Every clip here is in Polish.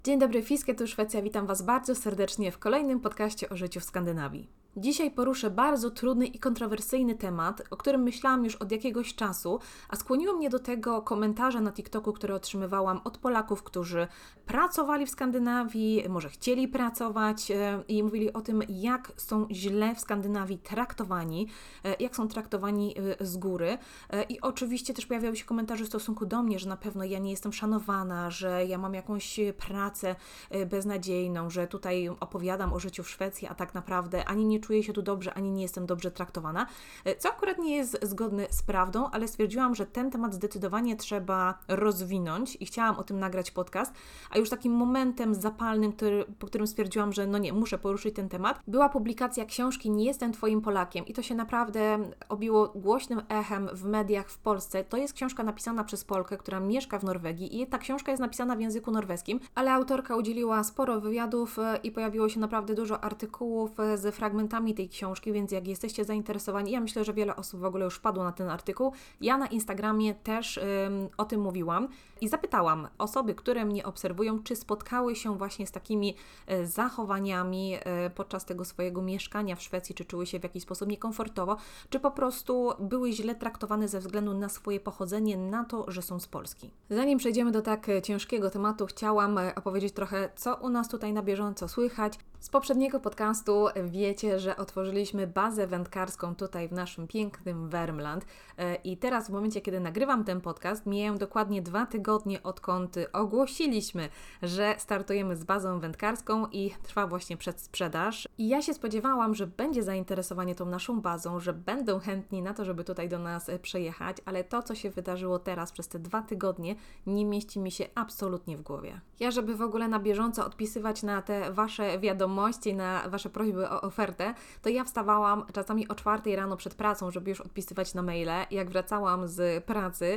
Dzień dobry, Fiskie, tu Szwecja. Witam Was bardzo serdecznie w kolejnym podcaście o życiu w Skandynawii. Dzisiaj poruszę bardzo trudny i kontrowersyjny temat, o którym myślałam już od jakiegoś czasu, a skłoniło mnie do tego komentarze na TikToku, które otrzymywałam od Polaków, którzy pracowali w Skandynawii, może chcieli pracować i mówili o tym, jak są źle w Skandynawii traktowani, jak są traktowani z góry. I oczywiście też pojawiały się komentarze w stosunku do mnie, że na pewno ja nie jestem szanowana, że ja mam jakąś pracę beznadziejną, że tutaj opowiadam o życiu w Szwecji, a tak naprawdę ani nie czuję się tu dobrze, ani nie jestem dobrze traktowana, co akurat nie jest zgodne z prawdą, ale stwierdziłam, że ten temat zdecydowanie trzeba rozwinąć i chciałam o tym nagrać podcast, a już takim momentem zapalnym, po którym stwierdziłam, że muszę poruszyć ten temat, była publikacja książki Nie jestem Twoim Polakiem i to się naprawdę obiło głośnym echem w mediach w Polsce. To jest książka napisana przez Polkę, która mieszka w Norwegii i ta książka jest napisana w języku norweskim, ale autorka udzieliła sporo wywiadów i pojawiło się naprawdę dużo artykułów ze fragmentami tej książki, więc jak jesteście zainteresowani, ja myślę, że wiele osób w ogóle już wpadło na ten artykuł. Ja na Instagramie też o tym mówiłam i zapytałam osoby, które mnie obserwują, czy spotkały się właśnie z takimi zachowaniami podczas tego swojego mieszkania w Szwecji, czy czuły się w jakiś sposób niekomfortowo, czy po prostu były źle traktowane ze względu na swoje pochodzenie, na to, że są z Polski. Zanim przejdziemy do tak ciężkiego tematu, chciałam opowiedzieć trochę, co u nas tutaj na bieżąco słychać. Z poprzedniego podcastu wiecie, że otworzyliśmy bazę wędkarską tutaj w naszym pięknym Värmland i teraz w momencie, kiedy nagrywam ten podcast, mijają dokładnie 2 tygodnie, odkąd ogłosiliśmy, że startujemy z bazą wędkarską i trwa właśnie przedsprzedaż. I ja się spodziewałam, że będzie zainteresowanie tą naszą bazą, że będą chętni na to, żeby tutaj do nas przejechać, ale to, co się wydarzyło teraz przez te 2 tygodnie, nie mieści mi się absolutnie w głowie. Ja, żeby w ogóle na bieżąco odpisywać na te Wasze wiadomości, na Wasze prośby o ofertę, to ja wstawałam czasami o 4 rano przed pracą, żeby już odpisywać na maile. Jak wracałam z pracy,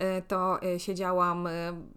to siedziałam...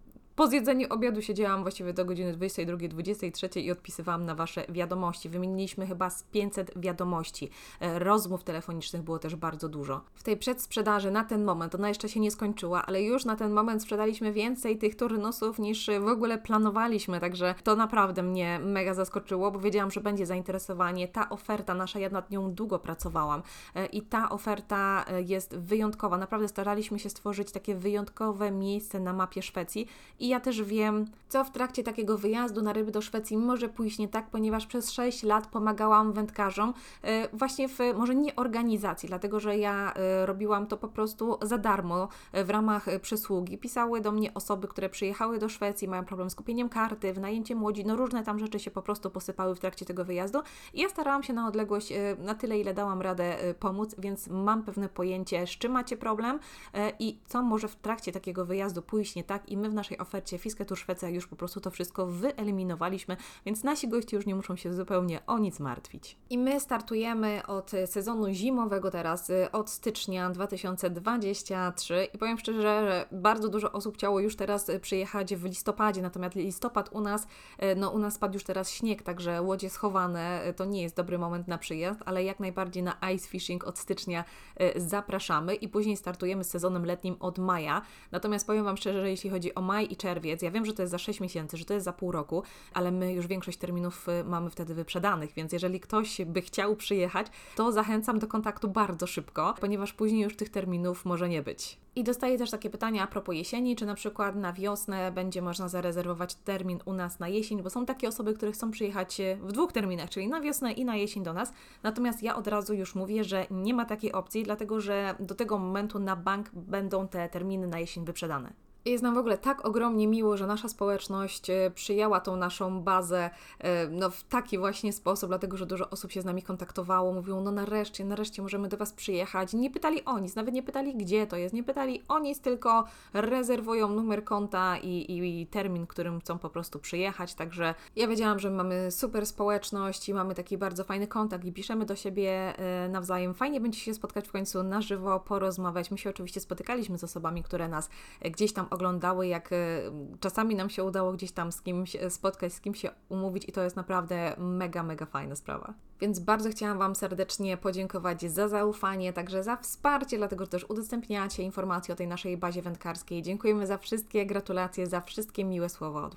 Po zjedzeniu obiadu siedziałam właściwie do godziny 22, 23 i odpisywałam na Wasze wiadomości. Wymieniliśmy chyba z 500 wiadomości. Rozmów telefonicznych było też bardzo dużo. W tej przedsprzedaży na ten moment, ona jeszcze się nie skończyła, ale już na ten moment sprzedaliśmy więcej tych turnusów niż w ogóle planowaliśmy, także to naprawdę mnie mega zaskoczyło, bo wiedziałam, że będzie zainteresowanie. Ta oferta nasza, ja nad nią długo pracowałam i ta oferta jest wyjątkowa. Naprawdę staraliśmy się stworzyć takie wyjątkowe miejsce na mapie Szwecji i ja też wiem, co w trakcie takiego wyjazdu na ryby do Szwecji może pójść nie tak, ponieważ przez 6 lat pomagałam wędkarzom właśnie może nie organizacji, dlatego że ja robiłam to po prostu za darmo w ramach przysługi. Pisały do mnie osoby, które przyjechały do Szwecji, mają problem z kupieniem karty, wynajęciem łodzi, różne tam rzeczy się po prostu posypały w trakcie tego wyjazdu i ja starałam się na odległość na tyle, ile dałam radę pomóc, więc mam pewne pojęcie, z czym macie problem i co może w trakcie takiego wyjazdu pójść nie tak i my w naszej ofercie Fiskie tu Szwecja już po prostu to wszystko wyeliminowaliśmy, więc nasi goście już nie muszą się zupełnie o nic martwić. I my startujemy od sezonu zimowego teraz, od stycznia 2023 i powiem szczerze, że bardzo dużo osób chciało już teraz przyjechać w listopadzie, natomiast listopad u nas spadł już teraz śnieg, także łodzie schowane, to nie jest dobry moment na przyjazd, ale jak najbardziej na ice fishing od stycznia zapraszamy i później startujemy z sezonem letnim od maja. Natomiast powiem Wam szczerze, że jeśli chodzi o maj i czerwiec, ja wiem, że to jest za 6 miesięcy, że to jest za pół roku, ale my już większość terminów mamy wtedy wyprzedanych, więc jeżeli ktoś by chciał przyjechać, to zachęcam do kontaktu bardzo szybko, ponieważ później już tych terminów może nie być. I dostaję też takie pytania a propos jesieni, czy na przykład na wiosnę będzie można zarezerwować termin u nas na jesień, bo są takie osoby, które chcą przyjechać w 2 terminach, czyli na wiosnę i na jesień do nas. Natomiast ja od razu już mówię, że nie ma takiej opcji, dlatego że do tego momentu na bank będą te terminy na jesień wyprzedane. Jest nam w ogóle tak ogromnie miło, że nasza społeczność przyjęła tą naszą bazę w taki właśnie sposób, dlatego że dużo osób się z nami kontaktowało, mówiło, nareszcie możemy do Was przyjechać. Nie pytali o nic, nawet nie pytali gdzie to jest, nie pytali o nic, tylko rezerwują numer konta i termin, którym chcą po prostu przyjechać, także ja wiedziałam, że mamy super społeczność i mamy taki bardzo fajny kontakt i piszemy do siebie nawzajem. Fajnie będzie się spotkać w końcu na żywo, porozmawiać. My się oczywiście spotykaliśmy z osobami, które nas gdzieś tam oglądały, jak czasami nam się udało gdzieś tam z kimś spotkać, z kimś się umówić i to jest naprawdę mega, mega fajna sprawa. Więc bardzo chciałam Wam serdecznie podziękować za zaufanie, także za wsparcie, dlatego że też udostępniacie informacje o tej naszej bazie wędkarskiej. Dziękujemy za wszystkie gratulacje, za wszystkie miłe słowa od Was.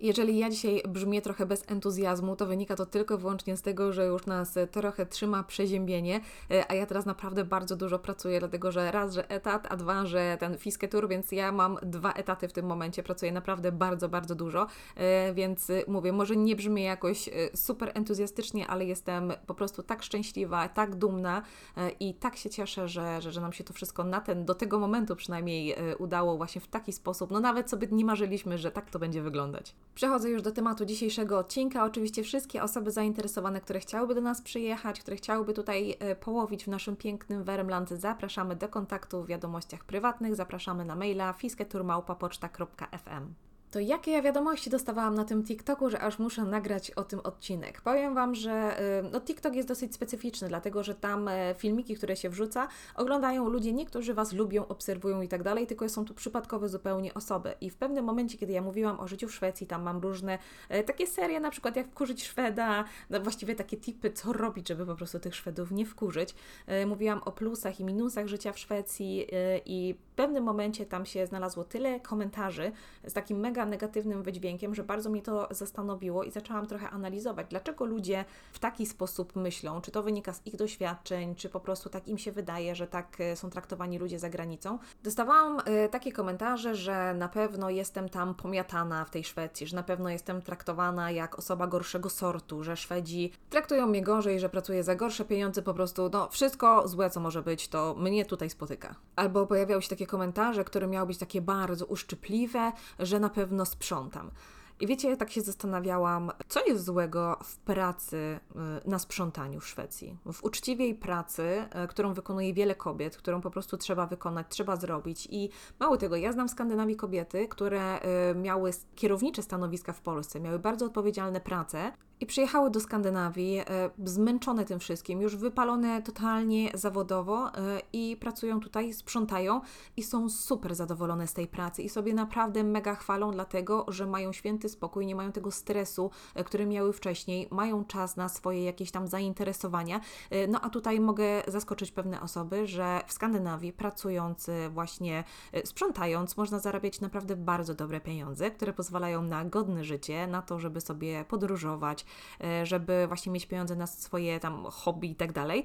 Jeżeli ja dzisiaj brzmię trochę bez entuzjazmu, to wynika to tylko i wyłącznie z tego, że już nas trochę trzyma przeziębienie, a ja teraz naprawdę bardzo dużo pracuję, dlatego że raz, że etat, a dwa, że ten fisketur, więc ja mam 2 etaty w tym momencie, pracuję naprawdę bardzo, bardzo dużo, więc mówię, może nie brzmię jakoś super entuzjastycznie, ale jestem po prostu tak szczęśliwa, tak dumna i tak się cieszę, że nam się to wszystko do tego momentu przynajmniej udało właśnie w taki sposób, no nawet sobie nie marzyliśmy, że tak to będzie wyglądać. Przechodzę już do tematu dzisiejszego odcinka. Oczywiście wszystkie osoby zainteresowane, które chciałyby do nas przyjechać, które chciałyby tutaj połowić w naszym pięknym Värmland, zapraszamy do kontaktu w wiadomościach prywatnych, zapraszamy na maila fisketurmałpa.poczta.fm. To jakie ja wiadomości dostawałam na tym TikToku, że aż muszę nagrać o tym odcinek. Powiem Wam, że TikTok jest dosyć specyficzny, dlatego że tam filmiki, które się wrzuca, oglądają ludzie, niektórzy Was lubią, obserwują i tak dalej, tylko są to przypadkowe zupełnie osoby. I w pewnym momencie, kiedy ja mówiłam o życiu w Szwecji, tam mam różne takie serie, na przykład jak wkurzyć Szweda, no właściwie takie tipy, co robić, żeby po prostu tych Szwedów nie wkurzyć. Mówiłam o plusach i minusach życia w Szwecji i w pewnym momencie tam się znalazło tyle komentarzy z takim mega negatywnym wydźwiękiem, że bardzo mnie to zastanowiło i zaczęłam trochę analizować, dlaczego ludzie w taki sposób myślą, czy to wynika z ich doświadczeń, czy po prostu tak im się wydaje, że tak są traktowani ludzie za granicą. Dostawałam takie komentarze, że na pewno jestem tam pomiatana w tej Szwecji, że na pewno jestem traktowana jak osoba gorszego sortu, że Szwedzi traktują mnie gorzej, że pracuję za gorsze pieniądze, po prostu no wszystko złe, co może być, to mnie tutaj spotyka. Albo pojawiały się takie komentarze, które miały być takie bardzo uszczypliwe, że na pewno sprzątam. I wiecie, tak się zastanawiałam, co jest złego w pracy na sprzątaniu w Szwecji. W uczciwej pracy, którą wykonuje wiele kobiet, którą po prostu trzeba wykonać, trzeba zrobić. I mało tego, ja znam w Skandynawii kobiety, które miały kierownicze stanowiska w Polsce, miały bardzo odpowiedzialne prace i przyjechały do Skandynawii zmęczone tym wszystkim, już wypalone totalnie zawodowo i pracują tutaj, sprzątają i są super zadowolone z tej pracy i sobie naprawdę mega chwalą, dlatego że mają święty spokój, nie mają tego stresu, który miały wcześniej, mają czas na swoje jakieś tam zainteresowania. No a tutaj mogę zaskoczyć pewne osoby, że w Skandynawii pracując właśnie, sprzątając, można zarabiać naprawdę bardzo dobre pieniądze, które pozwalają na godne życie, na to, żeby sobie podróżować, żeby właśnie mieć pieniądze na swoje tam hobby i tak dalej.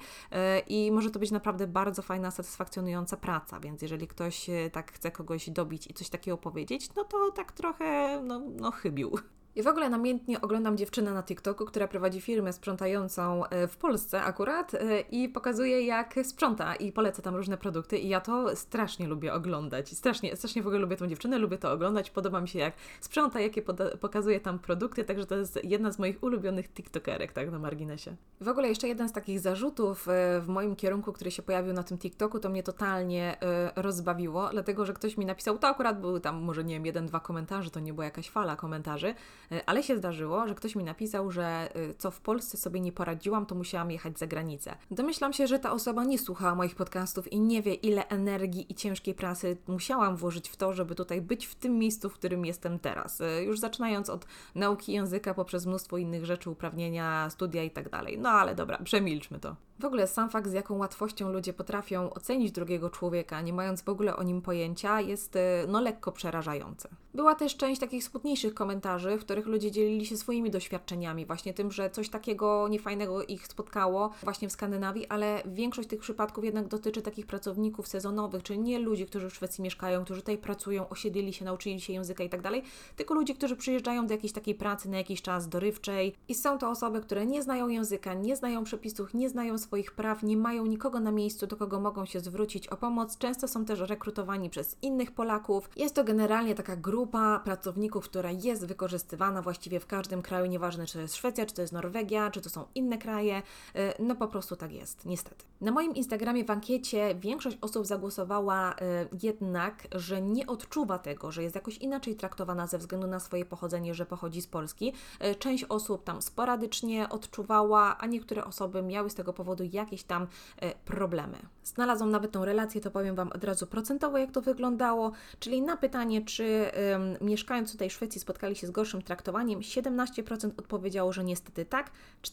I może to być naprawdę bardzo fajna, satysfakcjonująca praca, więc jeżeli ktoś tak chce kogoś dobić i coś takiego powiedzieć, no to tak trochę chybił. I w ogóle namiętnie oglądam dziewczynę na TikToku, która prowadzi firmę sprzątającą w Polsce akurat i pokazuje, jak sprząta i poleca tam różne produkty i ja to strasznie lubię oglądać. Strasznie w ogóle lubię tą dziewczynę, lubię to oglądać, podoba mi się, jak sprząta, jakie pokazuje tam produkty, także to jest jedna z moich ulubionych TikTokerek, tak na marginesie. W ogóle jeszcze jeden z takich zarzutów w moim kierunku, który się pojawił na tym TikToku, to mnie totalnie rozbawiło, dlatego, że ktoś mi napisał, to akurat były tam może, nie wiem, 1-2 komentarze, to nie była jakaś fala komentarzy, ale się zdarzyło, że ktoś mi napisał, że co w Polsce sobie nie poradziłam, to musiałam jechać za granicę. Domyślam się, że ta osoba nie słuchała moich podcastów i nie wie, ile energii i ciężkiej pracy musiałam włożyć w to, żeby tutaj być w tym miejscu, w którym jestem teraz. Już zaczynając od nauki języka poprzez mnóstwo innych rzeczy, uprawnienia, studia i tak dalej. No ale dobra, przemilczmy to. W ogóle sam fakt, z jaką łatwością ludzie potrafią ocenić drugiego człowieka, nie mając w ogóle o nim pojęcia, jest lekko przerażające. Była też część takich smutniejszych komentarzy, w których ludzie dzielili się swoimi doświadczeniami, właśnie tym, że coś takiego niefajnego ich spotkało właśnie w Skandynawii, ale większość tych przypadków jednak dotyczy takich pracowników sezonowych, czyli nie ludzi, którzy w Szwecji mieszkają, którzy tutaj pracują, osiedlili się, nauczyli się języka i tak dalej, tylko ludzi, którzy przyjeżdżają do jakiejś takiej pracy na jakiś czas dorywczej i są to osoby, które nie znają języka, nie znają przepisów, nie znają swoich praw, nie mają nikogo na miejscu, do kogo mogą się zwrócić o pomoc. Często są też rekrutowani przez innych Polaków. Jest to generalnie taka grupa pracowników, która jest wykorzystywana właściwie w każdym kraju, nieważne czy to jest Szwecja, czy to jest Norwegia, czy to są inne kraje. No po prostu tak jest, niestety. Na moim Instagramie w ankiecie większość osób zagłosowała jednak, że nie odczuwa tego, że jest jakoś inaczej traktowana ze względu na swoje pochodzenie, że pochodzi z Polski. Część osób tam sporadycznie odczuwała, a niektóre osoby miały z tego powodu jakieś tam problemy. Znalazłam nawet tą relację, to powiem Wam od razu procentowo, jak to wyglądało, czyli na pytanie, czy mieszkając tutaj w Szwecji spotkali się z gorszym traktowaniem, 17% odpowiedziało, że niestety tak,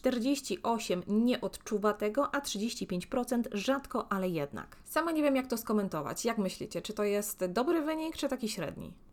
48% nie odczuwa tego, a 35% rzadko, ale jednak. Sama nie wiem, jak to skomentować. Jak myślicie, czy to jest dobry wynik, czy taki średni?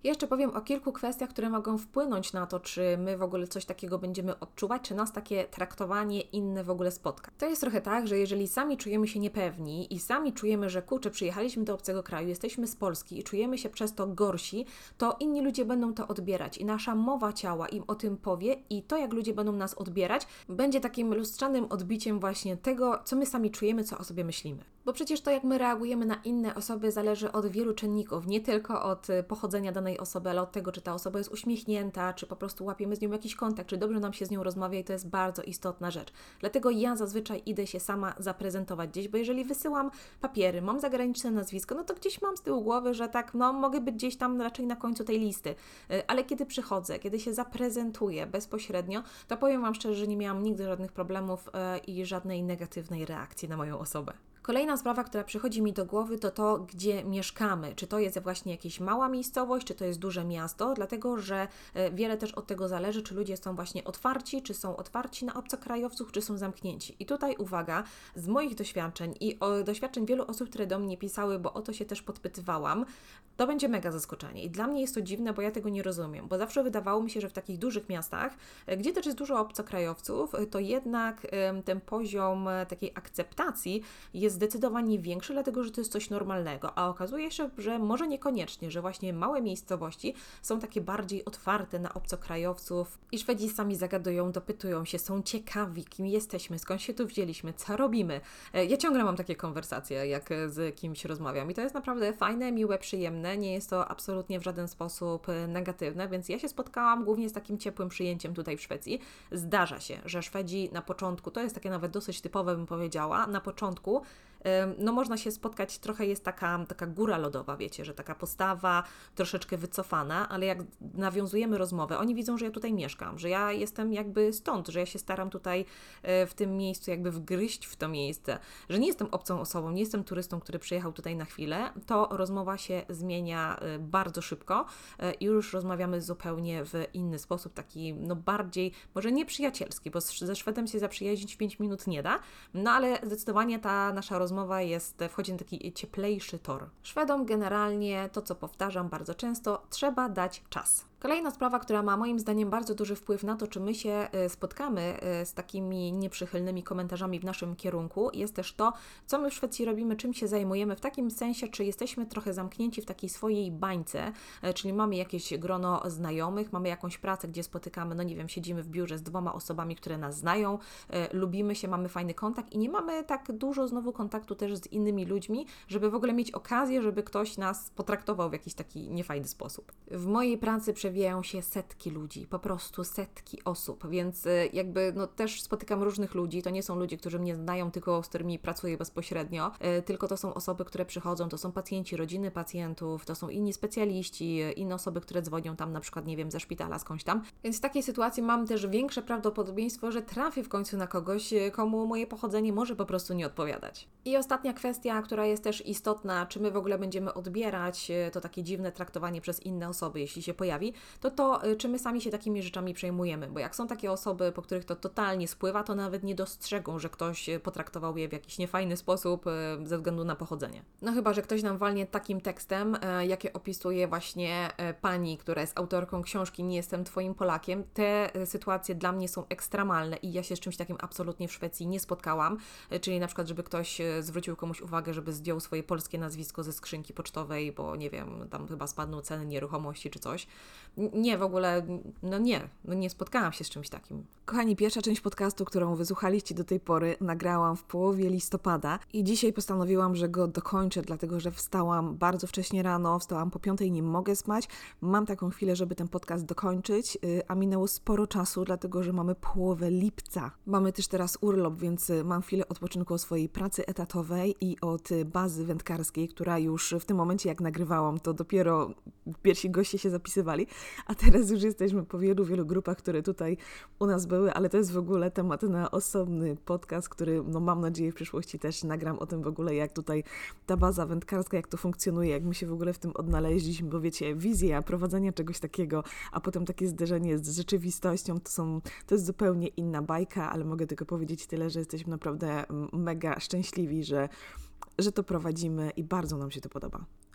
Jeszcze powiem o kilku kwestiach, które mogą wpłynąć na to, czy my w ogóle coś takiego będziemy odczuwać, czy nas takie traktowanie inne w ogóle spotka. To jest trochę tak, że jeżeli sami czujemy się niepewni i sami czujemy, że kurczę, przyjechaliśmy do obcego kraju, jesteśmy z Polski i czujemy się przez to gorsi, to inni ludzie będą to odbierać i nasza mowa ciała im o tym powie i to, jak ludzie będą nas odbierać, będzie takim lustrzanym odbiciem właśnie tego, co my sami czujemy, co o sobie myślimy. Bo przecież to, jak my reagujemy na inne osoby, zależy od wielu czynników, nie tylko od pochodzenia danej osoby, ale od tego, czy ta osoba jest uśmiechnięta, czy po prostu łapiemy z nią jakiś kontakt, czy dobrze nam się z nią rozmawia i to jest bardzo istotna rzecz. Dlatego ja zazwyczaj idę się sama zaprezentować gdzieś, bo jeżeli wysyłam papiery, mam zagraniczne nazwisko, no to gdzieś mam z tyłu głowy, że tak, no mogę być gdzieś tam raczej na końcu tej listy. Ale kiedy przychodzę, kiedy się zaprezentuję bezpośrednio, to powiem Wam szczerze, że nie miałam nigdy żadnych problemów i żadnej negatywnej reakcji na moją osobę. Kolejna sprawa, która przychodzi mi do głowy, to to, gdzie mieszkamy. Czy to jest właśnie jakaś mała miejscowość, czy to jest duże miasto, dlatego że wiele też od tego zależy, czy ludzie są właśnie otwarci, czy są otwarci na obcokrajowców, czy są zamknięci. I tutaj uwaga, z moich doświadczeń i doświadczeń wielu osób, które do mnie pisały, bo o to się też podpytywałam, to będzie mega zaskoczenie. I dla mnie jest to dziwne, bo ja tego nie rozumiem, bo zawsze wydawało mi się, że w takich dużych miastach, gdzie też jest dużo obcokrajowców, to jednak ten poziom takiej akceptacji jest zdecydowanie większy, dlatego że to jest coś normalnego, a okazuje się, że może niekoniecznie, że właśnie małe miejscowości są takie bardziej otwarte na obcokrajowców i Szwedzi sami zagadują, dopytują się, są ciekawi, kim jesteśmy, skąd się tu wzięliśmy, co robimy. Ja ciągle mam takie konwersacje, jak z kimś rozmawiam i to jest naprawdę fajne, miłe, przyjemne, nie jest to absolutnie w żaden sposób negatywne, więc ja się spotkałam głównie z takim ciepłym przyjęciem tutaj w Szwecji. Zdarza się, że Szwedzi na początku, to jest takie nawet dosyć typowe, bym powiedziała, na początku no można się spotkać, trochę jest taka góra lodowa, wiecie, że taka postawa troszeczkę wycofana, ale jak nawiązujemy rozmowę, oni widzą, że ja tutaj mieszkam, że ja jestem jakby stąd, że ja się staram tutaj w tym miejscu jakby wgryźć w to miejsce, że nie jestem obcą osobą, nie jestem turystą, który przyjechał tutaj na chwilę, to rozmowa się zmienia bardzo szybko i już rozmawiamy zupełnie w inny sposób, taki no bardziej, może nie przyjacielski, bo ze Szwedem się zaprzyjaźnić w 5 minut nie da, no ale zdecydowanie ta nasza rozmowa wchodzi na taki cieplejszy tor. Szwedom generalnie, to co powtarzam bardzo często, trzeba dać czas. Kolejna sprawa, która ma moim zdaniem bardzo duży wpływ na to, czy my się spotkamy z takimi nieprzychylnymi komentarzami w naszym kierunku, jest też to, co my w Szwecji robimy, czym się zajmujemy, w takim sensie, czy jesteśmy trochę zamknięci w takiej swojej bańce, czyli mamy jakieś grono znajomych, mamy jakąś pracę, gdzie spotykamy, no nie wiem, siedzimy w biurze z 2 osobami, które nas znają, lubimy się, mamy fajny kontakt i nie mamy tak dużo znowu kontaktu też z innymi ludźmi, żeby w ogóle mieć okazję, żeby ktoś nas potraktował w jakiś taki niefajny sposób. W mojej pracy przewijają się setki ludzi, po prostu setki osób, więc jakby no też spotykam różnych ludzi, to nie są ludzie, którzy mnie znają, tylko z którymi pracuję bezpośrednio, tylko to są osoby, które przychodzą, to są pacjenci, rodziny pacjentów, to są inni specjaliści, inne osoby, które dzwonią tam na przykład, nie wiem, ze szpitala skądś tam, więc w takiej sytuacji mam też większe prawdopodobieństwo, że trafię w końcu na kogoś, komu moje pochodzenie może po prostu nie odpowiadać. I ostatnia kwestia, która jest też istotna, czy my w ogóle będziemy odbierać to takie dziwne traktowanie przez inne osoby, jeśli się pojawi, to czy my sami się takimi rzeczami przejmujemy, bo jak są takie osoby, po których to totalnie spływa, to nawet nie dostrzegą, że ktoś potraktował je w jakiś niefajny sposób ze względu na pochodzenie. No chyba, że ktoś nam walnie takim tekstem, jakie opisuje właśnie pani, która jest autorką książki Nie jestem twoim Polakiem. Te sytuacje dla mnie są ekstremalne i ja się z czymś takim absolutnie w Szwecji nie spotkałam, czyli na przykład, żeby ktoś zwrócił komuś uwagę, żeby zdjął swoje polskie nazwisko ze skrzynki pocztowej, bo nie wiem, tam chyba spadną ceny nieruchomości czy coś. Nie, w ogóle, nie spotkałam się z czymś takim. Kochani, pierwsza część podcastu, którą wysłuchaliście do tej pory, nagrałam w połowie listopada i dzisiaj postanowiłam, że go dokończę, dlatego że wstałam bardzo wcześnie rano, wstałam po 5:00, nie mogę spać. Mam taką chwilę, żeby ten podcast dokończyć, a minęło sporo czasu, dlatego że mamy połowę lipca. Mamy też teraz urlop, więc mam chwilę odpoczynku od swojej pracy etatowej i od bazy wędkarskiej, która już w tym momencie, jak nagrywałam, to dopiero pierwsi goście się zapisywali, a teraz już jesteśmy po wielu grupach, które tutaj u nas były, ale to jest w ogóle temat na osobny podcast, który mam nadzieję w przyszłości też nagram o tym w ogóle, jak tutaj ta baza wędkarska, jak to funkcjonuje, jak my się w ogóle w tym odnaleźliśmy, bo wiecie, wizja prowadzenia czegoś takiego, a potem takie zderzenie z rzeczywistością, to jest zupełnie inna bajka, ale mogę tylko powiedzieć tyle, że jesteśmy naprawdę mega szczęśliwi, że to prowadzimy i bardzo nam się to podoba.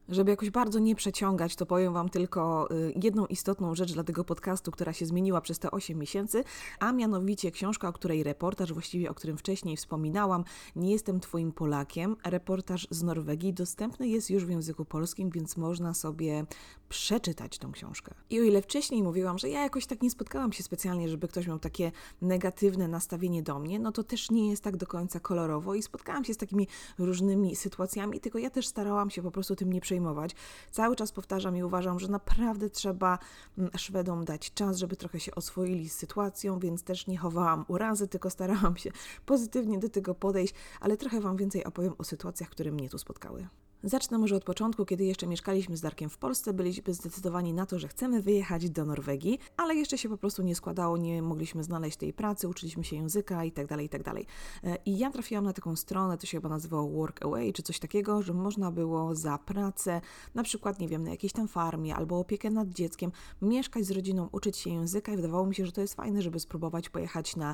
Żeby jakoś bardzo nie przeciągać, to powiem Wam tylko jedną istotną rzecz dla tego podcastu, która się zmieniła przez te 8 miesięcy, a mianowicie książka, o której reportaż, właściwie o którym wcześniej wspominałam, Nie jestem Twoim Polakiem, reportaż z Norwegii, dostępny jest już w języku polskim, więc można sobie przeczytać tą książkę. I o ile wcześniej mówiłam, że ja jakoś tak nie spotkałam się specjalnie, żeby ktoś miał takie negatywne nastawienie do mnie, no to też nie jest tak do końca kolorowo i spotkałam się z takimi różnymi sytuacjami, tylko ja też starałam się po prostu tym nie przejmować. Cały czas powtarzam i uważam, że naprawdę trzeba Szwedom dać czas, żeby trochę się oswoili z sytuacją, więc też nie chowałam urazy, tylko starałam się pozytywnie do tego podejść, ale trochę Wam więcej opowiem o sytuacjach, które mnie tu spotkały. Zacznę może od początku, kiedy jeszcze mieszkaliśmy z Darkiem w Polsce, byliśmy zdecydowani na to, że chcemy wyjechać do Norwegii, ale jeszcze się po prostu nie składało, nie mogliśmy znaleźć tej pracy, uczyliśmy się języka i tak dalej, i tak dalej. I ja trafiłam na taką stronę, to się chyba nazywało Workaway, czy coś takiego, że można było za pracę, na przykład, nie wiem, na jakiejś tam farmie albo opiekę nad dzieckiem, mieszkać z rodziną, uczyć się języka i wydawało mi się, że to jest fajne, żeby spróbować pojechać na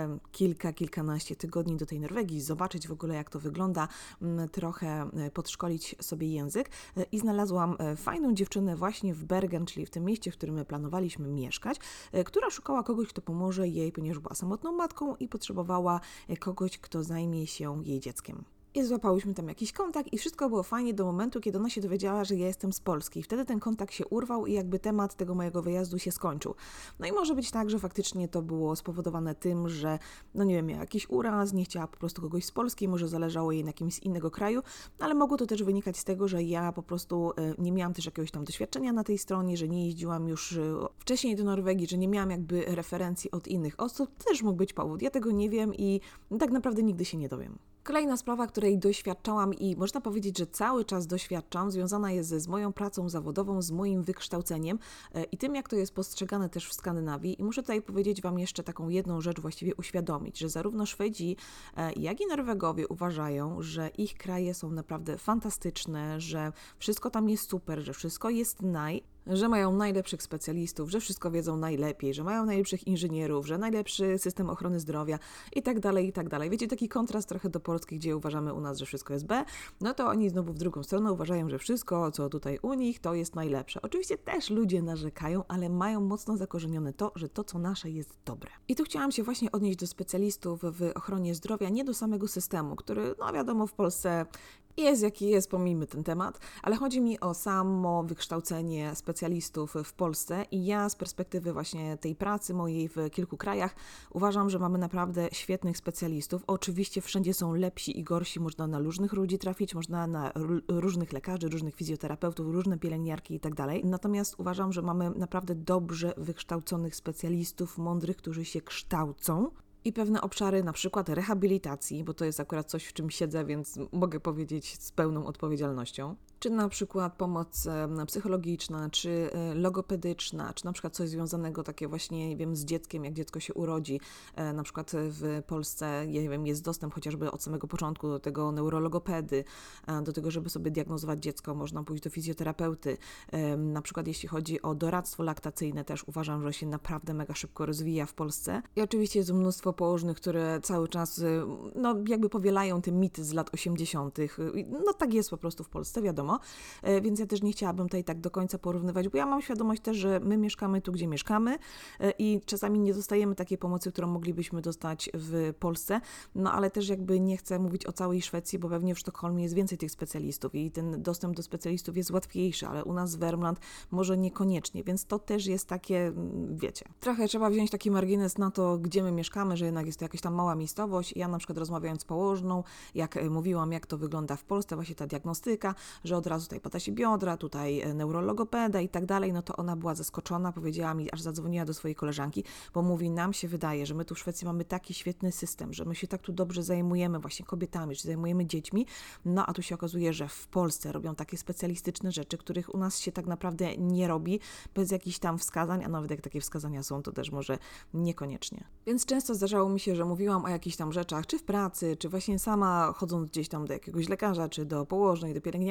kilkanaście tygodni do tej Norwegii, zobaczyć w ogóle, jak to wygląda, trochę podszkolić sobie język i znalazłam fajną dziewczynę właśnie w Bergen, czyli w tym mieście, w którym my planowaliśmy mieszkać, która szukała kogoś, kto pomoże jej, ponieważ była samotną matką i potrzebowała kogoś, kto zajmie się jej dzieckiem. I złapałyśmy tam jakiś kontakt i wszystko było fajnie do momentu, kiedy ona się dowiedziała, że ja jestem z Polski. I wtedy ten kontakt się urwał i jakby temat tego mojego wyjazdu się skończył. No i może być tak, że faktycznie to było spowodowane tym, że no nie wiem, miała jakiś uraz, nie chciała po prostu kogoś z Polski, może zależało jej na kimś z innego kraju, ale mogło to też wynikać z tego, że ja po prostu nie miałam też jakiegoś tam doświadczenia na tej stronie, że nie jeździłam już wcześniej do Norwegii, że nie miałam jakby referencji od innych osób. To też mógł być powód. Ja tego nie wiem i tak naprawdę nigdy się nie dowiem. Kolejna sprawa, której doświadczałam i można powiedzieć, że cały czas doświadczam, związana jest z moją pracą zawodową, z moim wykształceniem i tym, jak to jest postrzegane też w Skandynawii. I muszę tutaj powiedzieć Wam jeszcze taką jedną rzecz, właściwie uświadomić, że zarówno Szwedzi, jak i Norwegowie uważają, że ich kraje są naprawdę fantastyczne, że wszystko tam jest super, że wszystko jest że mają najlepszych specjalistów, że wszystko wiedzą najlepiej, że mają najlepszych inżynierów, że najlepszy system ochrony zdrowia i tak dalej, i tak dalej. Wiecie, taki kontrast trochę do Polski, gdzie uważamy u nas, że wszystko jest B, no to oni znowu w drugą stronę uważają, że wszystko, co tutaj u nich, to jest najlepsze. Oczywiście też ludzie narzekają, ale mają mocno zakorzenione to, że to, co nasze, jest dobre. I tu chciałam się właśnie odnieść do specjalistów w ochronie zdrowia, nie do samego systemu, który, no wiadomo, w Polsce jest jaki jest, pomijmy ten temat, ale chodzi mi o samo wykształcenie specjalistów w Polsce i ja z perspektywy właśnie tej pracy mojej w kilku krajach uważam, że mamy naprawdę świetnych specjalistów. Oczywiście wszędzie są lepsi i gorsi, można na różnych ludzi trafić, można na różnych lekarzy, różnych fizjoterapeutów, różne pielęgniarki i tak dalej. Natomiast uważam, że mamy naprawdę dobrze wykształconych specjalistów, mądrych, którzy się kształcą. I pewne obszary, na przykład rehabilitacji, bo to jest akurat coś, w czym siedzę, więc mogę powiedzieć z pełną odpowiedzialnością. Czy na przykład pomoc psychologiczna, czy logopedyczna, czy na przykład coś związanego takie właśnie, nie wiem, z dzieckiem, jak dziecko się urodzi. Na przykład w Polsce, nie wiem, jest dostęp chociażby od samego początku do tego neurologopedy, do tego, żeby sobie diagnozować dziecko, można pójść do fizjoterapeuty. Na przykład jeśli chodzi o doradztwo laktacyjne, też uważam, że się naprawdę mega szybko rozwija w Polsce. I oczywiście jest mnóstwo położnych, które cały czas, no jakby powielają te mity z lat 80. No tak jest po prostu w Polsce, wiadomo. Więc ja też nie chciałabym tutaj tak do końca porównywać, bo ja mam świadomość też, że my mieszkamy tu, gdzie mieszkamy i czasami nie dostajemy takiej pomocy, którą moglibyśmy dostać w Polsce, no ale też jakby nie chcę mówić o całej Szwecji, bo pewnie w Sztokholmie jest więcej tych specjalistów i ten dostęp do specjalistów jest łatwiejszy, ale u nas w Värmland może niekoniecznie, więc to też jest takie, wiecie, trochę trzeba wziąć taki margines na to, gdzie my mieszkamy, że jednak jest to jakaś tam mała miejscowość. Ja na przykład rozmawiając z położną, jak mówiłam, jak to wygląda w Polsce, właśnie ta diagnostyka, że od razu tutaj pada się biodra, tutaj neurologopeda i tak dalej, no to ona była zaskoczona, powiedziała mi, aż zadzwoniła do swojej koleżanki, bo mówi, nam się wydaje, że my tu w Szwecji mamy taki świetny system, że my się tak tu dobrze zajmujemy właśnie kobietami, czy zajmujemy dziećmi, no a tu się okazuje, że w Polsce robią takie specjalistyczne rzeczy, których u nas się tak naprawdę nie robi, bez jakichś tam wskazań, a nawet jak takie wskazania są, to też może niekoniecznie. Więc często zdarzało mi się, że mówiłam o jakichś tam rzeczach, czy w pracy, czy właśnie sama chodząc gdzieś tam do jakiegoś lekarza, czy do położnej, do pielęgniarki,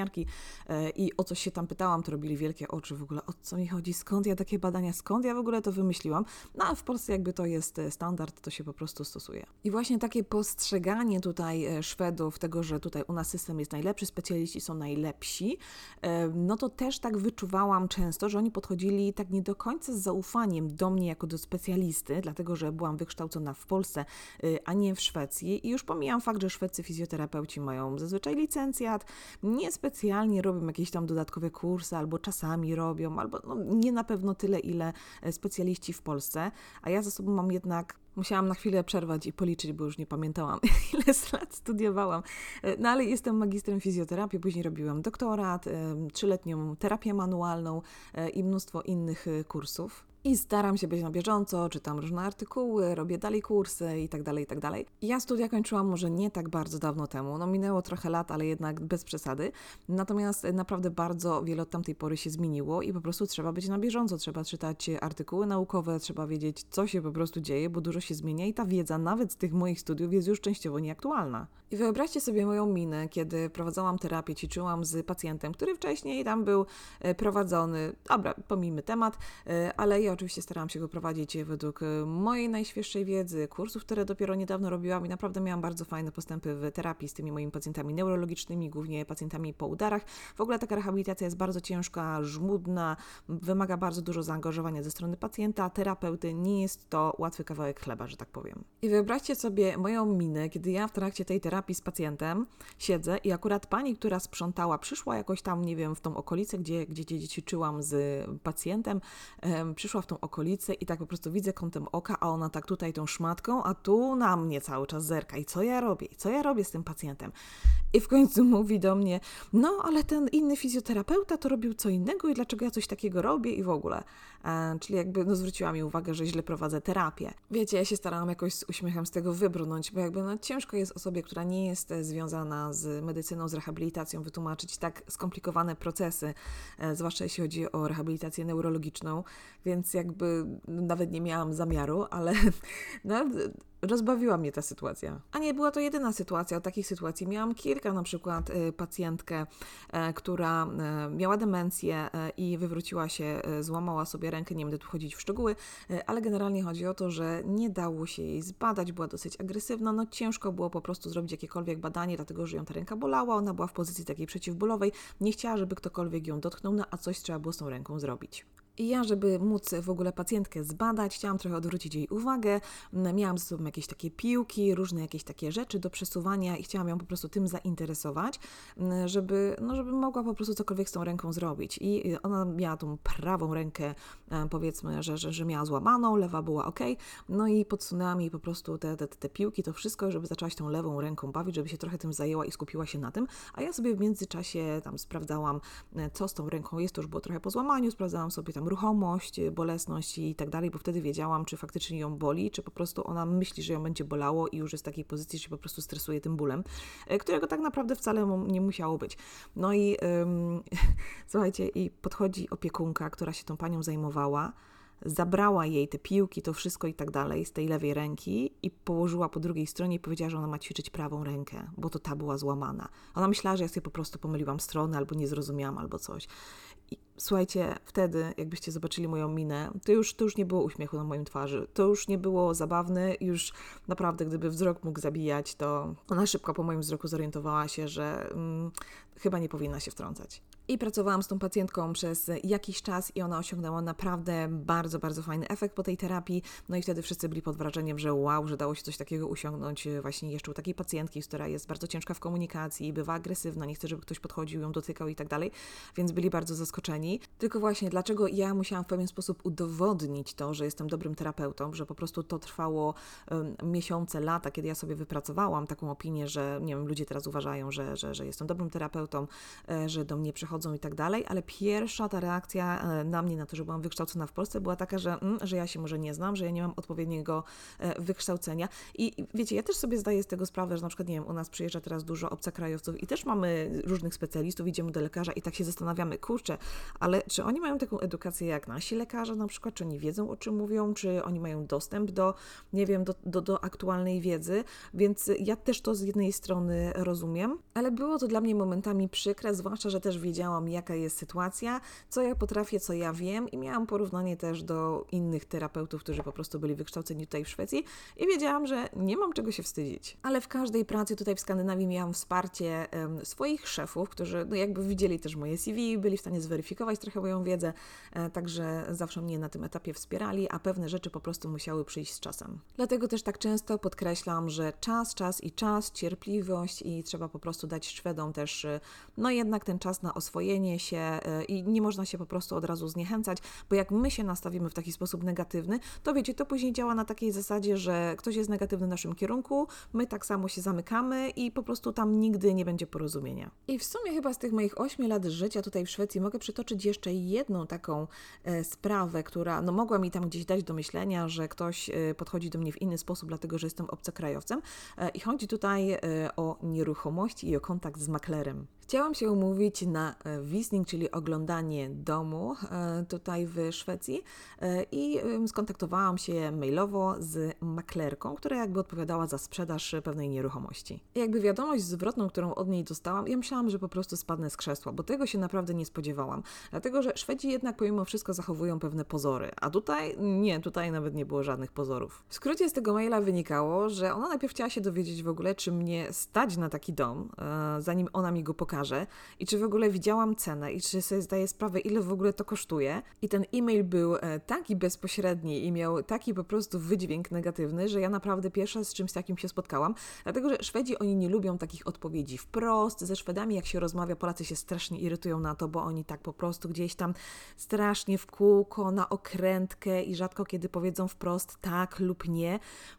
i o coś się tam pytałam, to robili wielkie oczy w ogóle, o co mi chodzi, skąd ja takie badania, skąd ja w ogóle to wymyśliłam. No a w Polsce jakby to jest standard, to się po prostu stosuje. I właśnie takie postrzeganie tutaj Szwedów, tego, że tutaj u nas system jest najlepszy, specjaliści są najlepsi, no to też tak wyczuwałam często, że oni podchodzili tak nie do końca z zaufaniem do mnie jako do specjalisty, dlatego że byłam wykształcona w Polsce, a nie w Szwecji. I już pomijam fakt, że szwedzcy fizjoterapeuci mają zazwyczaj licencjat, niespecjalnie robią jakieś tam dodatkowe kursy, albo czasami robią, albo no, nie na pewno tyle, ile specjaliści w Polsce, a ja za sobą mam jednak. Musiałam na chwilę przerwać i policzyć, bo już nie pamiętałam, ile lat studiowałam. No ale jestem magistrem fizjoterapii, później robiłam doktorat, 3-letnią terapię manualną i mnóstwo innych kursów. I staram się być na bieżąco, czytam różne artykuły, robię dalej kursy i tak dalej, i tak dalej. Ja studia kończyłam może nie tak bardzo dawno temu, no minęło trochę lat, ale jednak bez przesady. Natomiast naprawdę bardzo wiele od tamtej pory się zmieniło i po prostu trzeba być na bieżąco, trzeba czytać artykuły naukowe, trzeba wiedzieć, co się po prostu dzieje, bo dużo się zmienia i ta wiedza nawet z tych moich studiów jest już częściowo nieaktualna. I wyobraźcie sobie moją minę, kiedy prowadzałam terapię, ćwiczyłam z pacjentem, który wcześniej tam był prowadzony, dobra, pomijmy temat, ale ja oczywiście starałam się go prowadzić według mojej najświeższej wiedzy, kursów, które dopiero niedawno robiłam i naprawdę miałam bardzo fajne postępy w terapii z tymi moimi pacjentami neurologicznymi, głównie pacjentami po udarach. W ogóle taka rehabilitacja jest bardzo ciężka, żmudna, wymaga bardzo dużo zaangażowania ze strony pacjenta, terapeuty, nie jest to łatwy kawałek chleba, że tak powiem. I wyobraźcie sobie moją minę, kiedy ja w trakcie tej terapii z pacjentem siedzę i akurat pani, która sprzątała, przyszła jakoś tam, nie wiem, w tą okolicę, gdzie ćwiczyłam z pacjentem, przyszła w tą okolicę i tak po prostu widzę kątem oka, a ona tak tutaj tą szmatką, a tu na mnie cały czas zerka. I co ja robię? I co ja robię z tym pacjentem? I w końcu mówi do mnie, no ale ten inny fizjoterapeuta to robił co innego i dlaczego ja coś takiego robię i w ogóle. Czyli jakby no, zwróciła mi uwagę, że źle prowadzę terapię. Wiecie, ja się starałam jakoś z uśmiechem z tego wybrnąć, bo jakby no, ciężko jest osobie, która nie jest związana z medycyną, z rehabilitacją, wytłumaczyć tak skomplikowane procesy, zwłaszcza jeśli chodzi o rehabilitację neurologiczną, więc jakby nawet nie miałam zamiaru, ale no, rozbawiła mnie ta sytuacja. A nie była to jedyna sytuacja, takich sytuacji miałam kilka, na przykład pacjentkę, która miała demencję i wywróciła się, złamała sobie rękę, nie będę tu wchodzić w szczegóły, ale generalnie chodzi o to, że nie dało się jej zbadać, była dosyć agresywna, no ciężko było po prostu zrobić jakiekolwiek badanie, dlatego że ją ta ręka bolała, ona była w pozycji takiej przeciwbólowej, nie chciała, żeby ktokolwiek ją dotknął, no a coś trzeba było z tą ręką zrobić. I ja, żeby móc w ogóle pacjentkę zbadać, chciałam trochę odwrócić jej uwagę, miałam ze sobą jakieś takie piłki, różne jakieś takie rzeczy do przesuwania i chciałam ją po prostu tym zainteresować, żeby mogła po prostu cokolwiek z tą ręką zrobić. I ona miała tą prawą rękę, powiedzmy, że miała złamaną, lewa była ok, no i podsunęłam jej po prostu te piłki, to wszystko, żeby zaczęła się tą lewą ręką bawić, żeby się trochę tym zajęła i skupiła się na tym, a ja sobie w międzyczasie tam sprawdzałam, co z tą ręką jest, to już było trochę po złamaniu, sprawdzałam sobie tam ruchomość, bolesność i tak dalej, bo wtedy wiedziałam, czy faktycznie ją boli, czy po prostu ona myśli, że ją będzie bolało i już jest w takiej pozycji, że się po prostu stresuje tym bólem, którego tak naprawdę wcale nie musiało być. No i słuchajcie, i podchodzi opiekunka, która się tą panią zajmowała, zabrała jej te piłki, to wszystko i tak dalej z tej lewej ręki i położyła po drugiej stronie i powiedziała, że ona ma ćwiczyć prawą rękę, bo to ta była złamana. Ona myślała, że ja sobie po prostu pomyliłam stronę albo nie zrozumiałam albo coś. I słuchajcie, wtedy, jakbyście zobaczyli moją minę, to już nie było uśmiechu na moim twarzy, to już nie było zabawne, już naprawdę, gdyby wzrok mógł zabijać, to ona szybko po moim wzroku zorientowała się, że chyba nie powinna się wtrącać. I pracowałam z tą pacjentką przez jakiś czas i ona osiągnęła naprawdę bardzo, bardzo fajny efekt po tej terapii. No i wtedy wszyscy byli pod wrażeniem, że wow, że dało się coś takiego osiągnąć właśnie jeszcze u takiej pacjentki, która jest bardzo ciężka w komunikacji, bywa agresywna, nie chce, żeby ktoś podchodził, ją dotykał i tak dalej, więc byli bardzo zaskoczeni. Tylko właśnie, dlaczego ja musiałam w pewien sposób udowodnić to, że jestem dobrym terapeutą, że po prostu to trwało miesiące, lata, kiedy ja sobie wypracowałam taką opinię, że nie wiem, ludzie teraz uważają, że jestem dobrym terapeutą, że do mnie przychodzą przechodzą i tak dalej, ale pierwsza ta reakcja na mnie, na to, że byłam wykształcona w Polsce, była taka, że ja się może nie znam, że ja nie mam odpowiedniego wykształcenia. I wiecie, ja też sobie zdaję z tego sprawę, że na przykład, nie wiem, u nas przyjeżdża teraz dużo obcokrajowców i też mamy różnych specjalistów, idziemy do lekarza i tak się zastanawiamy, kurczę, ale czy oni mają taką edukację jak nasi lekarze na przykład, czy oni wiedzą, o czym mówią, czy oni mają dostęp do, nie wiem, do aktualnej wiedzy, więc ja też to z jednej strony rozumiem, ale było to dla mnie momentami przykre, zwłaszcza, że też wiedziałam, jaka jest sytuacja, co ja potrafię, co ja wiem i miałam porównanie też do innych terapeutów, którzy po prostu byli wykształceni tutaj w Szwecji i wiedziałam, że nie mam czego się wstydzić. Ale w każdej pracy tutaj w Skandynawii miałam wsparcie swoich szefów, którzy jakby widzieli też moje CV, byli w stanie zweryfikować trochę moją wiedzę, także zawsze mnie na tym etapie wspierali, a pewne rzeczy po prostu musiały przyjść z czasem. Dlatego też tak często podkreślam, że czas, cierpliwość i trzeba po prostu dać Szwedom też, jednak ten czas na oswojenie się i nie można się po prostu od razu zniechęcać, bo jak my się nastawimy w taki sposób negatywny, to wiecie, to później działa na takiej zasadzie, że ktoś jest negatywny w naszym kierunku, my tak samo się zamykamy i po prostu tam nigdy nie będzie porozumienia. I w sumie chyba z tych moich 8 lat życia tutaj w Szwecji mogę przytoczyć jeszcze jedną taką sprawę, która mogła mi tam gdzieś dać do myślenia, że ktoś podchodzi do mnie w inny sposób, dlatego że jestem obcokrajowcem i chodzi tutaj o nieruchomości i o kontakt z maklerem. Chciałam się umówić na visning, czyli oglądanie domu tutaj w Szwecji i skontaktowałam się mailowo z maklerką, która jakby odpowiadała za sprzedaż pewnej nieruchomości. I jakby wiadomość zwrotną, którą od niej dostałam, ja myślałam, że po prostu spadnę z krzesła, bo tego się naprawdę nie spodziewałam. Dlatego, że Szwedzi jednak pomimo wszystko zachowują pewne pozory, a tutaj nie, tutaj nawet nie było żadnych pozorów. W skrócie z tego maila wynikało, że ona najpierw chciała się dowiedzieć w ogóle, czy mnie stać na taki dom, zanim ona mi go pokaże i czy w ogóle widziałam cenę i czy sobie zdaję sprawę, ile w ogóle to kosztuje. I ten e-mail był taki bezpośredni i miał taki po prostu wydźwięk negatywny, że ja naprawdę pierwsza z czymś takim się spotkałam, dlatego że Szwedzi, oni nie lubią takich odpowiedzi wprost. Ze Szwedami jak się rozmawia, Polacy się strasznie irytują na to, bo oni tak po prostu gdzieś tam strasznie w kółko, na okrętkę i rzadko kiedy powiedzą wprost tak lub nie,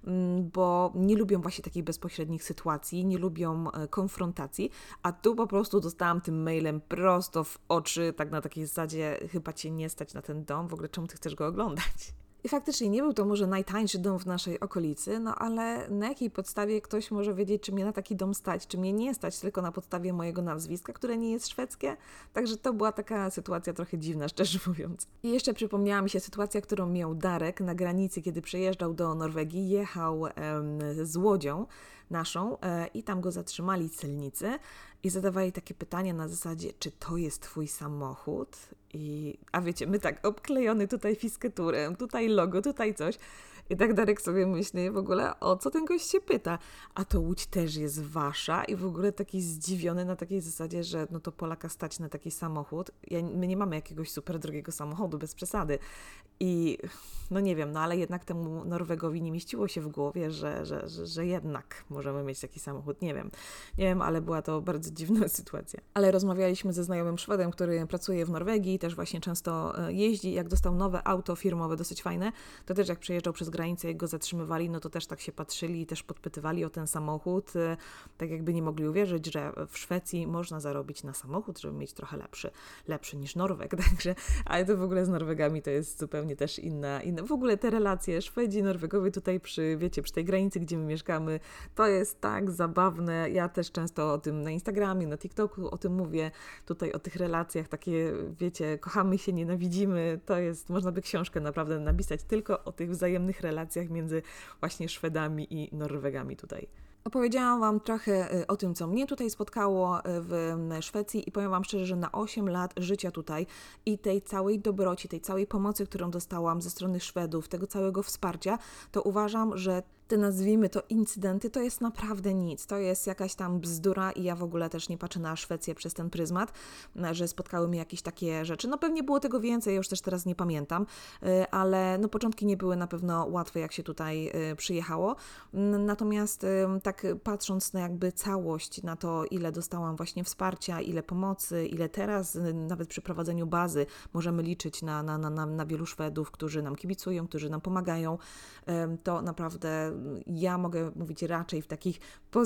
bo nie lubią właśnie takich bezpośrednich sytuacji, nie lubią konfrontacji, a tu po prostu dostałam tym mailem prosto w oczy, tak na takiej zasadzie, chyba cię nie stać na ten dom, w ogóle czemu ty chcesz go oglądać? I faktycznie nie był to może najtańszy dom w naszej okolicy, ale na jakiej podstawie ktoś może wiedzieć, czy mnie na taki dom stać, czy mnie nie stać tylko na podstawie mojego nazwiska, które nie jest szwedzkie? Także to była taka sytuacja trochę dziwna, szczerze mówiąc. I jeszcze przypomniała mi się sytuacja, którą miał Darek na granicy, kiedy przyjeżdżał do Norwegii, jechał z łodzią naszą i tam go zatrzymali celnicy i zadawali takie pytania na zasadzie, czy to jest twój samochód? A wiecie, my tak obklejony tutaj fisketurem, tutaj logo, tutaj coś. I tak Darek sobie myśli w ogóle, o co ten gość się pyta? A to Łódź też jest wasza? I w ogóle taki zdziwiony na takiej zasadzie, że to Polaka stać na taki samochód. My nie mamy jakiegoś super drogiego samochodu, bez przesady. I nie wiem, ale jednak temu Norwegowi nie mieściło się w głowie, że jednak możemy mieć taki samochód. Nie wiem, ale była to bardzo dziwna sytuacja. Ale rozmawialiśmy ze znajomym Szwedem, który pracuje w Norwegii, też właśnie często jeździ. Jak dostał nowe auto firmowe, dosyć fajne, to też jak przejeżdżał przez granicę, jak go zatrzymywali, to też tak się patrzyli i też podpytywali o ten samochód, tak jakby nie mogli uwierzyć, że w Szwecji można zarobić na samochód, żeby mieć trochę lepszy niż Norweg, także, ale to w ogóle z Norwegami to jest zupełnie też inna. W ogóle te relacje Szwedzi, Norwegowie tutaj przy tej granicy, gdzie my mieszkamy, to jest tak zabawne. Ja też często o tym na Instagramie, na TikToku o tym mówię, tutaj o tych relacjach, takie, wiecie, kochamy się, nienawidzimy, to jest, można by książkę naprawdę napisać tylko o tych wzajemnych relacjach między właśnie Szwedami i Norwegami tutaj. Opowiedziałam Wam trochę o tym, co mnie tutaj spotkało w Szwecji i powiem Wam szczerze, że na 8 lat życia tutaj i tej całej dobroci, tej całej pomocy, którą dostałam ze strony Szwedów, tego całego wsparcia, to uważam, że te, nazwijmy to, incydenty, to jest naprawdę nic. To jest jakaś tam bzdura i ja w ogóle też nie patrzę na Szwecję przez ten pryzmat, że spotkały mnie jakieś takie rzeczy. Pewnie było tego więcej, ja już też teraz nie pamiętam, ale początki nie były na pewno łatwe, jak się tutaj przyjechało. Natomiast tak patrząc na jakby całość, na to, ile dostałam właśnie wsparcia, ile pomocy, ile teraz nawet przy prowadzeniu bazy możemy liczyć na wielu Szwedów, którzy nam kibicują, którzy nam pomagają, to naprawdę ja mogę mówić raczej w takich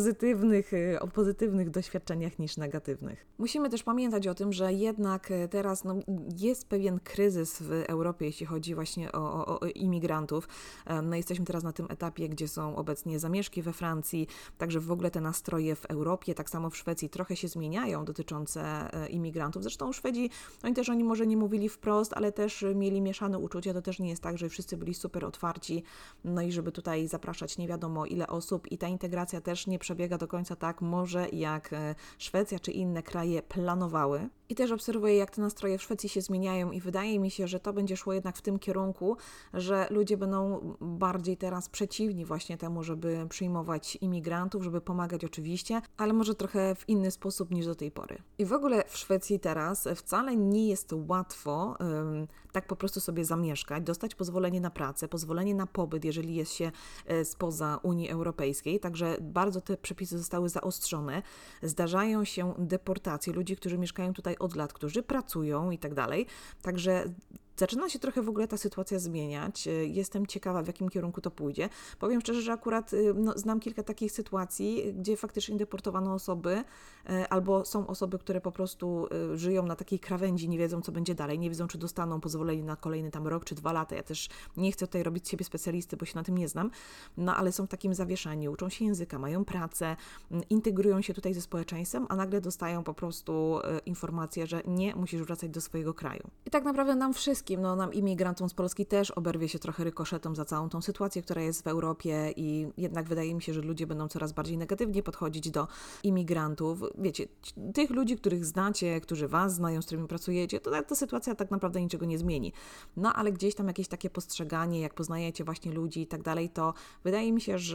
o pozytywnych doświadczeniach niż negatywnych. Musimy też pamiętać o tym, że jednak teraz jest pewien kryzys w Europie, jeśli chodzi właśnie o imigrantów. Jesteśmy teraz na tym etapie, gdzie są obecnie zamieszki we Francji, także w ogóle te nastroje w Europie, tak samo w Szwecji trochę się zmieniają dotyczące imigrantów. Zresztą Szwedzi, oni może nie mówili wprost, ale też mieli mieszane uczucia. To też nie jest tak, że wszyscy byli super otwarci, i żeby tutaj zapraszać nie wiadomo ile osób i ta integracja też nie przebiega do końca tak może jak Szwecja czy inne kraje planowały. I też obserwuję, jak te nastroje w Szwecji się zmieniają i wydaje mi się, że to będzie szło jednak w tym kierunku, że ludzie będą bardziej teraz przeciwni właśnie temu, żeby przyjmować imigrantów, żeby pomagać oczywiście, ale może trochę w inny sposób niż do tej pory. I w ogóle w Szwecji teraz wcale nie jest łatwo tak po prostu sobie zamieszkać, dostać pozwolenie na pracę, pozwolenie na pobyt, jeżeli jest się spoza Unii Europejskiej, także bardzo te przepisy zostały zaostrzone. Zdarzają się deportacje ludzi, którzy mieszkają tutaj od lat, którzy pracują i tak dalej, także zaczyna się trochę w ogóle ta sytuacja zmieniać. Jestem ciekawa, w jakim kierunku to pójdzie. Powiem szczerze, że akurat znam kilka takich sytuacji, gdzie faktycznie deportowano osoby, albo są osoby, które po prostu żyją na takiej krawędzi, nie wiedzą, co będzie dalej, nie wiedzą, czy dostaną pozwolenie na kolejny tam rok czy 2 lata. Ja też nie chcę tutaj robić z siebie specjalisty, bo się na tym nie znam, ale są w takim zawieszeniu, uczą się języka, mają pracę, integrują się tutaj ze społeczeństwem, a nagle dostają po prostu informację, że nie, musisz wracać do swojego kraju. I tak naprawdę nam wszystkim, nam imigrantom z Polski też oberwie się trochę rykoszetem za całą tą sytuację, która jest w Europie i jednak wydaje mi się, że ludzie będą coraz bardziej negatywnie podchodzić do imigrantów. Wiecie, tych ludzi, których znacie, którzy Was znają, z którymi pracujecie, to ta sytuacja tak naprawdę niczego nie zmieni. Ale gdzieś tam jakieś takie postrzeganie, jak poznajecie właśnie ludzi i tak dalej, to wydaje mi się,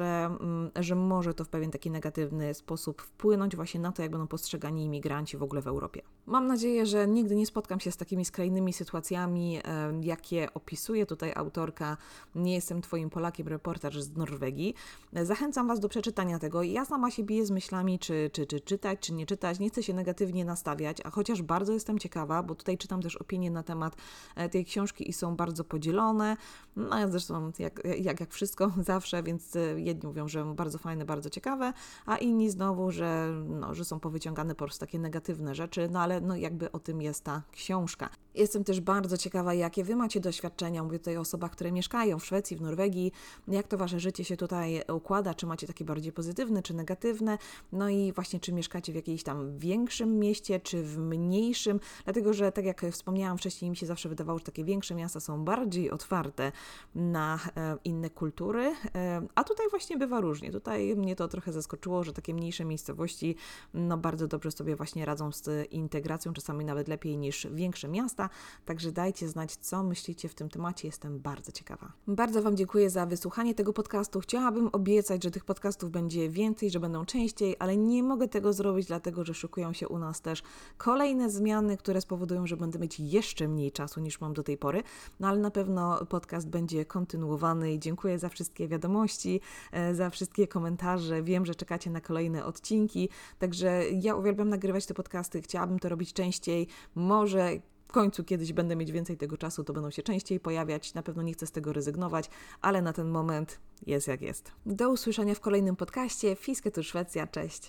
że może to w pewien taki negatywny sposób wpłynąć właśnie na to, jak będą postrzegani imigranci w ogóle w Europie. Mam nadzieję, że nigdy nie spotkam się z takimi skrajnymi sytuacjami, jakie opisuje tutaj autorka Nie jestem Twoim Polakiem, reportaż z Norwegii. Zachęcam Was do przeczytania tego. Ja sama się biję z myślami, czy czytać, czy nie czytać. Nie chcę się negatywnie nastawiać, a chociaż bardzo jestem ciekawa, bo tutaj czytam też opinie na temat tej książki i są bardzo podzielone. Zresztą jak wszystko zawsze, więc jedni mówią, że bardzo fajne, bardzo ciekawe, a inni znowu, że są powyciągane po prostu takie negatywne rzeczy, ale jakby o tym jest ta książka. Jestem też bardzo ciekawa, jakie Wy macie doświadczenia, mówię tutaj o osobach, które mieszkają w Szwecji, w Norwegii, jak to Wasze życie się tutaj układa, czy macie takie bardziej pozytywne, czy negatywne, i właśnie czy mieszkacie w jakimś tam większym mieście, czy w mniejszym, dlatego, że tak jak wspomniałam wcześniej, mi się zawsze wydawało, że takie większe miasta są bardziej otwarte na inne kultury, a tutaj właśnie bywa różnie. Tutaj mnie to trochę zaskoczyło, że takie mniejsze miejscowości bardzo dobrze sobie właśnie radzą z integracją, czasami nawet lepiej niż większe miasta, także dajcie znać, co myślicie w tym temacie, jestem bardzo ciekawa. Bardzo Wam dziękuję za wysłuchanie tego podcastu. Chciałabym obiecać, że tych podcastów będzie więcej, że będą częściej, ale nie mogę tego zrobić, dlatego że szykują się u nas też kolejne zmiany, które spowodują, że będę mieć jeszcze mniej czasu niż mam do tej pory, ale na pewno podcast będzie kontynuowany i dziękuję za wszystkie wiadomości, za wszystkie komentarze. Wiem, że czekacie na kolejne odcinki, także ja uwielbiam nagrywać te podcasty, chciałabym to robić częściej, może w końcu kiedyś będę mieć więcej tego czasu, to będą się częściej pojawiać, na pewno nie chcę z tego rezygnować, ale na ten moment jest jak jest. Do usłyszenia w kolejnym podcaście. Fiske tu Szwecja, cześć!